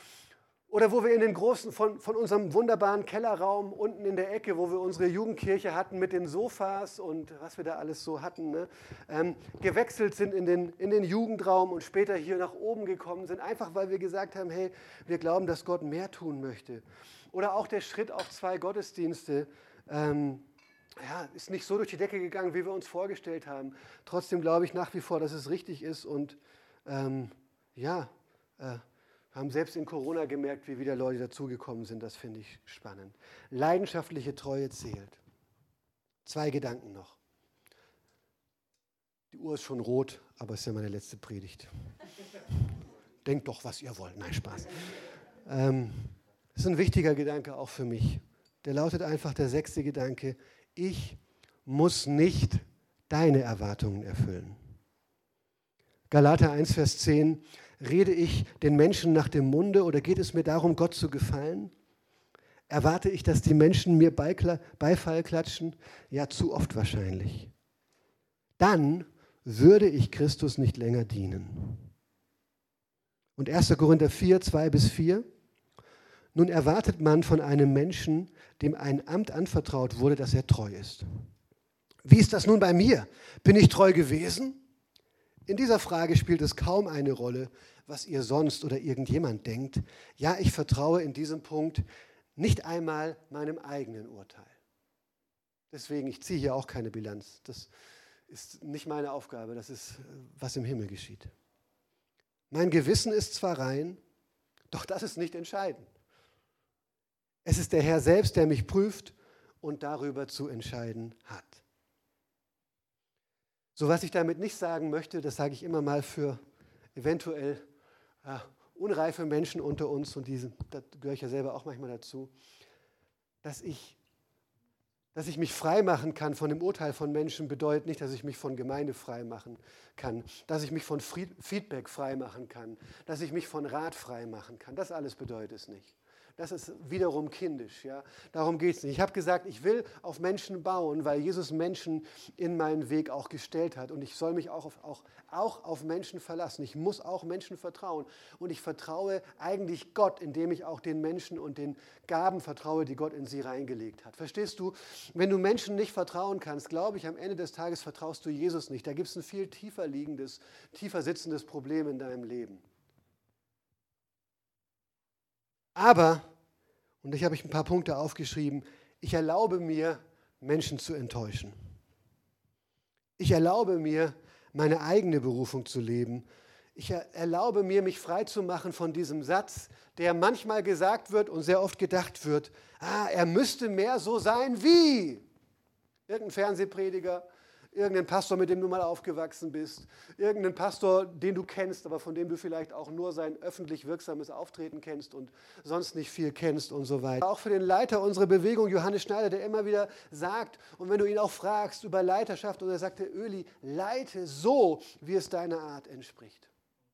Oder wo wir in den großen, von, von unserem wunderbaren Kellerraum unten in der Ecke, wo wir unsere Jugendkirche hatten mit den Sofas und was wir da alles so hatten, ne, ähm, gewechselt sind in den, in den Jugendraum und später hier nach oben gekommen sind, einfach weil wir gesagt haben, hey, wir glauben, dass Gott mehr tun möchte. Oder auch der Schritt auf zwei Gottesdienste, ähm, ja, ist nicht so durch die Decke gegangen, wie wir uns vorgestellt haben. Trotzdem glaube ich nach wie vor, dass es richtig ist und ähm, ja, äh, haben selbst in Corona gemerkt, wie wieder Leute dazugekommen sind. Das finde ich spannend. Leidenschaftliche Treue zählt. Zwei Gedanken noch. Die Uhr ist schon rot, aber es ist ja meine letzte Predigt. Denkt doch, was ihr wollt. Nein, Spaß. Ähm, das ist ein wichtiger Gedanke auch für mich. Der lautet einfach, der sechste Gedanke: Ich muss nicht deine Erwartungen erfüllen. Galater eins, Vers zehn: Rede ich den Menschen nach dem Munde oder geht es mir darum, Gott zu gefallen? Erwarte ich, dass die Menschen mir Beifall klatschen? Ja, zu oft wahrscheinlich. Dann würde ich Christus nicht länger dienen. Und erster Korinther vier, zwei bis vier: Nun erwartet man von einem Menschen, dem ein Amt anvertraut wurde, dass er treu ist. Wie ist das nun bei mir? Bin ich treu gewesen? In dieser Frage spielt es kaum eine Rolle, was ihr sonst oder irgendjemand denkt. Ja, ich vertraue in diesem Punkt nicht einmal meinem eigenen Urteil. Deswegen, ich ziehe hier auch keine Bilanz. Das ist nicht meine Aufgabe, das ist, was im Himmel geschieht. Mein Gewissen ist zwar rein, doch das ist nicht entscheidend. Es ist der Herr selbst, der mich prüft und darüber zu entscheiden hat. So, was ich damit nicht sagen möchte, das sage ich immer mal für eventuell ja, unreife Menschen unter uns, und diese, da gehöre ich ja selber auch manchmal dazu, dass ich, dass ich mich frei machen kann von dem Urteil von Menschen, bedeutet nicht, dass ich mich von Gemeinde frei machen kann, dass ich mich von Feedback frei machen kann, dass ich mich von Rat frei machen kann. Das alles bedeutet es nicht. Das ist wiederum kindisch. Ja? Darum geht es nicht. Ich habe gesagt, ich will auf Menschen bauen, weil Jesus Menschen in meinen Weg auch gestellt hat. Und ich soll mich auch auf, auch, auch auf Menschen verlassen. Ich muss auch Menschen vertrauen. Und ich vertraue eigentlich Gott, indem ich auch den Menschen und den Gaben vertraue, die Gott in sie reingelegt hat. Verstehst du? Wenn du Menschen nicht vertrauen kannst, glaube ich, am Ende des Tages vertraust du Jesus nicht. Da gibt es ein viel tiefer liegendes, tiefer sitzendes Problem in deinem Leben. Aber, und ich habe ich ein paar Punkte aufgeschrieben, ich erlaube mir, Menschen zu enttäuschen. Ich erlaube mir, meine eigene Berufung zu leben. Ich erlaube mir, mich frei zu machen von diesem Satz, der manchmal gesagt wird und sehr oft gedacht wird, ah, er müsste mehr so sein wie irgendein Fernsehprediger, irgendein Pastor, mit dem du mal aufgewachsen bist, irgendein Pastor, den du kennst, aber von dem du vielleicht auch nur sein öffentlich wirksames Auftreten kennst und sonst nicht viel kennst und so weiter. Auch für den Leiter unserer Bewegung, Johannes Schneider, der immer wieder sagt, und wenn du ihn auch fragst über Leiterschaft, und er sagte, Öli, leite so, wie es deiner Art entspricht.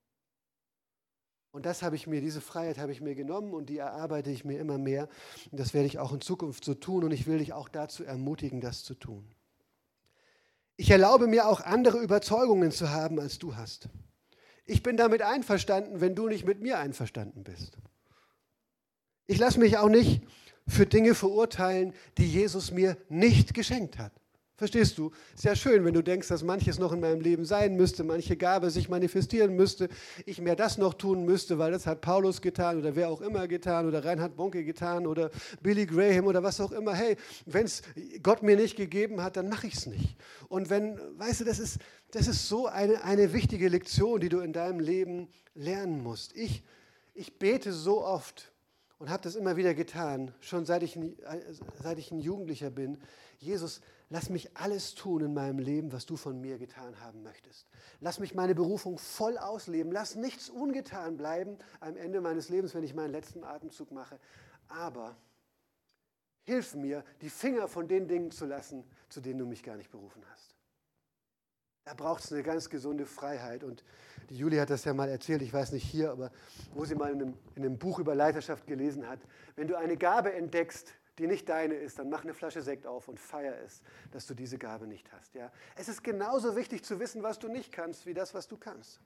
Und das habe ich mir, diese Freiheit habe ich mir genommen und die erarbeite ich mir immer mehr. Und das werde ich auch in Zukunft so tun, und ich will dich auch dazu ermutigen, das zu tun. Ich erlaube mir auch andere Überzeugungen zu haben, als du hast. Ich bin damit einverstanden, wenn du nicht mit mir einverstanden bist. Ich lasse mich auch nicht für Dinge verurteilen, die Jesus mir nicht geschenkt hat. Verstehst du? Ist ja schön, wenn du denkst, dass manches noch in meinem Leben sein müsste, manche Gabe sich manifestieren müsste, ich mehr das noch tun müsste, weil das hat Paulus getan oder wer auch immer getan oder Reinhard Bonke getan oder Billy Graham oder was auch immer. Hey, wenn es Gott mir nicht gegeben hat, dann mache ich es nicht. Und wenn, weißt du, das ist, das ist so eine, eine wichtige Lektion, die du in deinem Leben lernen musst. Ich, ich bete so oft und habe das immer wieder getan, schon seit ich, seit ich ein Jugendlicher bin. Jesus, lass mich alles tun in meinem Leben, was du von mir getan haben möchtest. Lass mich meine Berufung voll ausleben. Lass nichts ungetan bleiben am Ende meines Lebens, wenn ich meinen letzten Atemzug mache. Aber hilf mir, die Finger von den Dingen zu lassen, zu denen du mich gar nicht berufen hast. Da braucht es eine ganz gesunde Freiheit. Und die Julie hat das ja mal erzählt, ich weiß nicht hier, aber wo sie mal in einem, in einem Buch über Leiterschaft gelesen hat. Wenn du eine Gabe entdeckst, die nicht deine ist, dann mach eine Flasche Sekt auf und feier es, dass du diese Gabe nicht hast. Ja? Es ist genauso wichtig zu wissen, was du nicht kannst, wie das, was du kannst.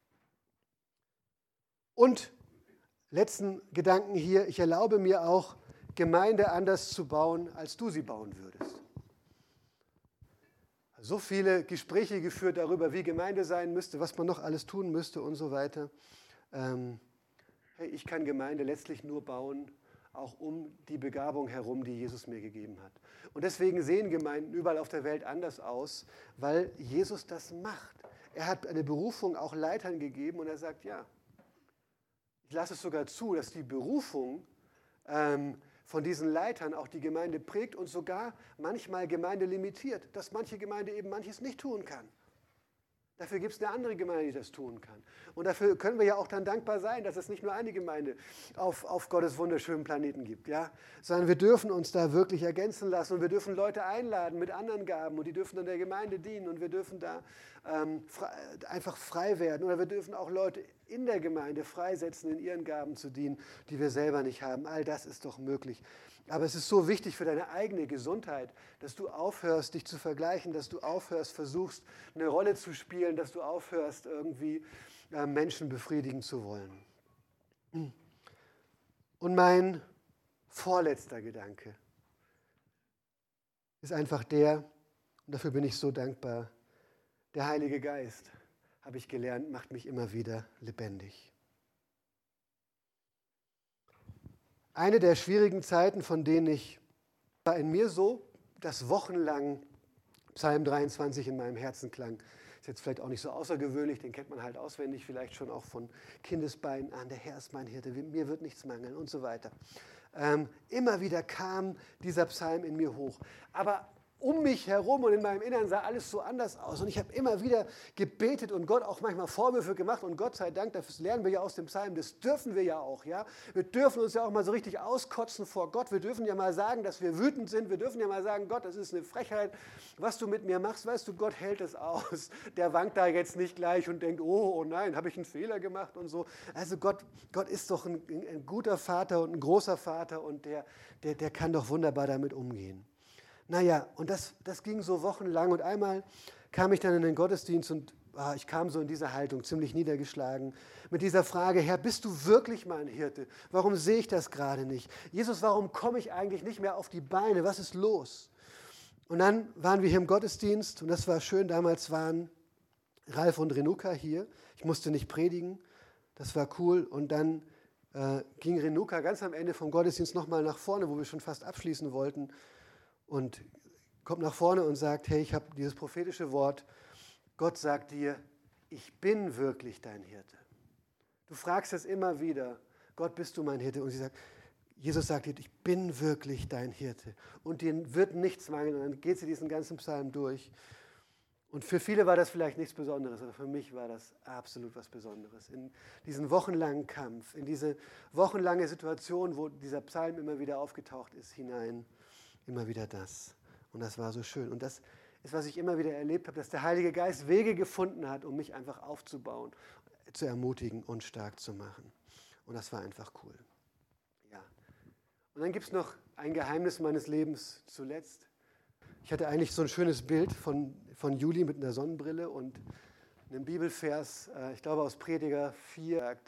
Und letzten Gedanken hier, ich erlaube mir auch, Gemeinde anders zu bauen, als du sie bauen würdest. So viele Gespräche geführt darüber, wie Gemeinde sein müsste, was man noch alles tun müsste und so weiter. Ähm, hey, ich kann Gemeinde letztlich nur bauen, auch um die Begabung herum, die Jesus mir gegeben hat. Und deswegen sehen Gemeinden überall auf der Welt anders aus, weil Jesus das macht. Er hat eine Berufung auch Leitern gegeben und er sagt, ja, ich lasse es sogar zu, dass die Berufung ähm, von diesen Leitern auch die Gemeinde prägt und sogar manchmal Gemeinde limitiert, dass manche Gemeinde eben manches nicht tun kann. Dafür gibt es eine andere Gemeinde, die das tun kann. Und dafür können wir ja auch dann dankbar sein, dass es nicht nur eine Gemeinde auf, auf Gottes wunderschönen Planeten gibt, ja? Sondern wir dürfen uns da wirklich ergänzen lassen und wir dürfen Leute einladen mit anderen Gaben und die dürfen dann der Gemeinde dienen und wir dürfen da ähm, frei, einfach frei werden. Oder wir dürfen auch Leute in der Gemeinde freisetzen, in ihren Gaben zu dienen, die wir selber nicht haben. All das ist doch möglich. Aber es ist so wichtig für deine eigene Gesundheit, dass du aufhörst, dich zu vergleichen, dass du aufhörst, versuchst, eine Rolle zu spielen, dass du aufhörst, irgendwie äh, Menschen befriedigen zu wollen. Und mein vorletzter Gedanke ist einfach der, und dafür bin ich so dankbar, der Heilige Geist, habe ich gelernt, macht mich immer wieder lebendig. Eine der schwierigen Zeiten, von denen ich, war in mir so, dass wochenlang Psalm dreiundzwanzig in meinem Herzen klang. Ist jetzt vielleicht auch nicht so außergewöhnlich, den kennt man halt auswendig, vielleicht schon auch von Kindesbeinen an, der Herr ist mein Hirte, mir wird nichts mangeln und so weiter. Ähm, immer wieder kam dieser Psalm in mir hoch. Aber um mich herum und in meinem Innern sah alles so anders aus. Und ich habe immer wieder gebetet und Gott auch manchmal Vorwürfe gemacht. Und Gott sei Dank, das lernen wir ja aus dem Psalm, das dürfen wir ja auch. Ja? Wir dürfen uns ja auch mal so richtig auskotzen vor Gott. Wir dürfen ja mal sagen, dass wir wütend sind. Wir dürfen ja mal sagen, Gott, das ist eine Frechheit, was du mit mir machst. Weißt du, Gott hält es aus. Der wankt da jetzt nicht gleich und denkt, oh, oh nein, habe ich einen Fehler gemacht und so. Also Gott, Gott ist doch ein, ein guter Vater und ein großer Vater und der, der, der kann doch wunderbar damit umgehen. Naja, und das, das ging so wochenlang und einmal kam ich dann in den Gottesdienst und ah, ich kam so in diese Haltung, ziemlich niedergeschlagen, mit dieser Frage, Herr, bist du wirklich mein Hirte? Warum sehe ich das gerade nicht? Jesus, warum komme ich eigentlich nicht mehr auf die Beine? Was ist los? Und dann waren wir hier im Gottesdienst und das war schön, damals waren Ralf und Renuka hier. Ich musste nicht predigen, das war cool. Und dann äh, ging Renuka ganz am Ende vom Gottesdienst nochmal nach vorne, wo wir schon fast abschließen wollten. Und kommt nach vorne und sagt, hey, ich habe dieses prophetische Wort, Gott sagt dir, ich bin wirklich dein Hirte. Du fragst es immer wieder, Gott, bist du mein Hirte? Und sie sagt, Jesus sagt dir, ich bin wirklich dein Hirte. Und dir wird nichts mangeln. Und dann geht sie diesen ganzen Psalm durch. Und für viele war das vielleicht nichts Besonderes, aber für mich war das absolut was Besonderes. In diesen wochenlangen Kampf, in diese wochenlange Situation, wo dieser Psalm immer wieder aufgetaucht ist, hinein. Immer wieder das. Und das war so schön. Und das ist, was ich immer wieder erlebt habe, dass der Heilige Geist Wege gefunden hat, um mich einfach aufzubauen, zu ermutigen und stark zu machen. Und das war einfach cool. Ja. Und dann gibt es noch ein Geheimnis meines Lebens zuletzt. Ich hatte eigentlich so ein schönes Bild von, von Juli mit einer Sonnenbrille und einem Bibelvers, äh, ich glaube aus Prediger vier, sagt,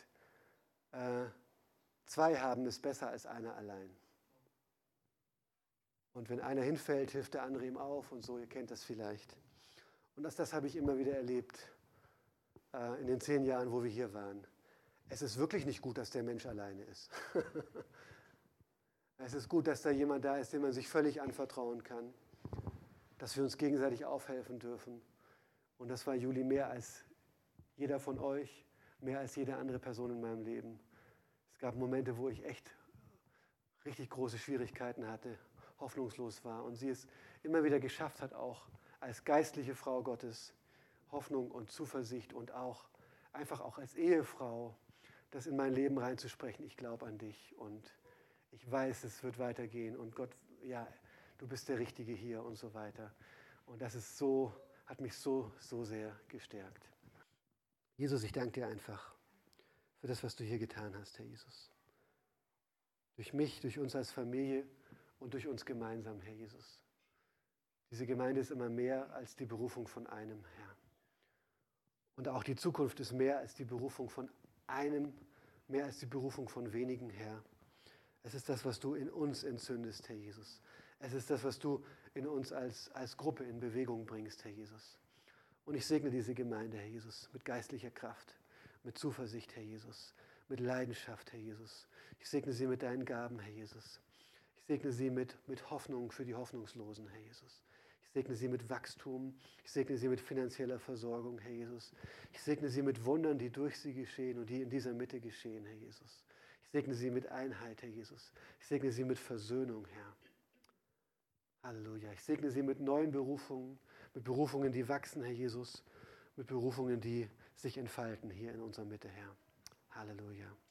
äh, zwei haben es besser als einer allein. Und wenn einer hinfällt, hilft der andere ihm auf und so, ihr kennt das vielleicht. Und das, das habe ich immer wieder erlebt äh, in den zehn Jahren, wo wir hier waren. Es ist wirklich nicht gut, dass der Mensch alleine ist. Es ist gut, dass da jemand da ist, dem man sich völlig anvertrauen kann. Dass wir uns gegenseitig aufhelfen dürfen. Und das war Juli mehr als jeder von euch, mehr als jede andere Person in meinem Leben. Es gab Momente, wo ich echt richtig große Schwierigkeiten hatte, hoffnungslos war und sie es immer wieder geschafft hat, auch als geistliche Frau Gottes Hoffnung und Zuversicht und auch einfach auch als Ehefrau das in mein Leben reinzusprechen. Ich glaube an dich und ich weiß, es wird weitergehen und Gott, ja, du bist der Richtige hier und so weiter. Und das ist so, hat mich so, so sehr gestärkt. Jesus, ich danke dir einfach für das, was du hier getan hast, Herr Jesus. Durch mich, durch uns als Familie und durch uns gemeinsam, Herr Jesus. Diese Gemeinde ist immer mehr als die Berufung von einem, Herr. Und auch die Zukunft ist mehr als die Berufung von einem, mehr als die Berufung von wenigen, Herr. Es ist das, was du in uns entzündest, Herr Jesus. Es ist das, was du in uns als, als Gruppe in Bewegung bringst, Herr Jesus. Und ich segne diese Gemeinde, Herr Jesus, mit geistlicher Kraft, mit Zuversicht, Herr Jesus, mit Leidenschaft, Herr Jesus. Ich segne sie mit deinen Gaben, Herr Jesus. Ich segne sie mit, mit Hoffnung für die Hoffnungslosen, Herr Jesus. Ich segne sie mit Wachstum. Ich segne sie mit finanzieller Versorgung, Herr Jesus. Ich segne sie mit Wundern, die durch sie geschehen und die in dieser Mitte geschehen, Herr Jesus. Ich segne sie mit Einheit, Herr Jesus. Ich segne sie mit Versöhnung, Herr. Halleluja. Ich segne sie mit neuen Berufungen, mit Berufungen, die wachsen, Herr Jesus, mit Berufungen, die sich entfalten hier in unserer Mitte, Herr. Halleluja.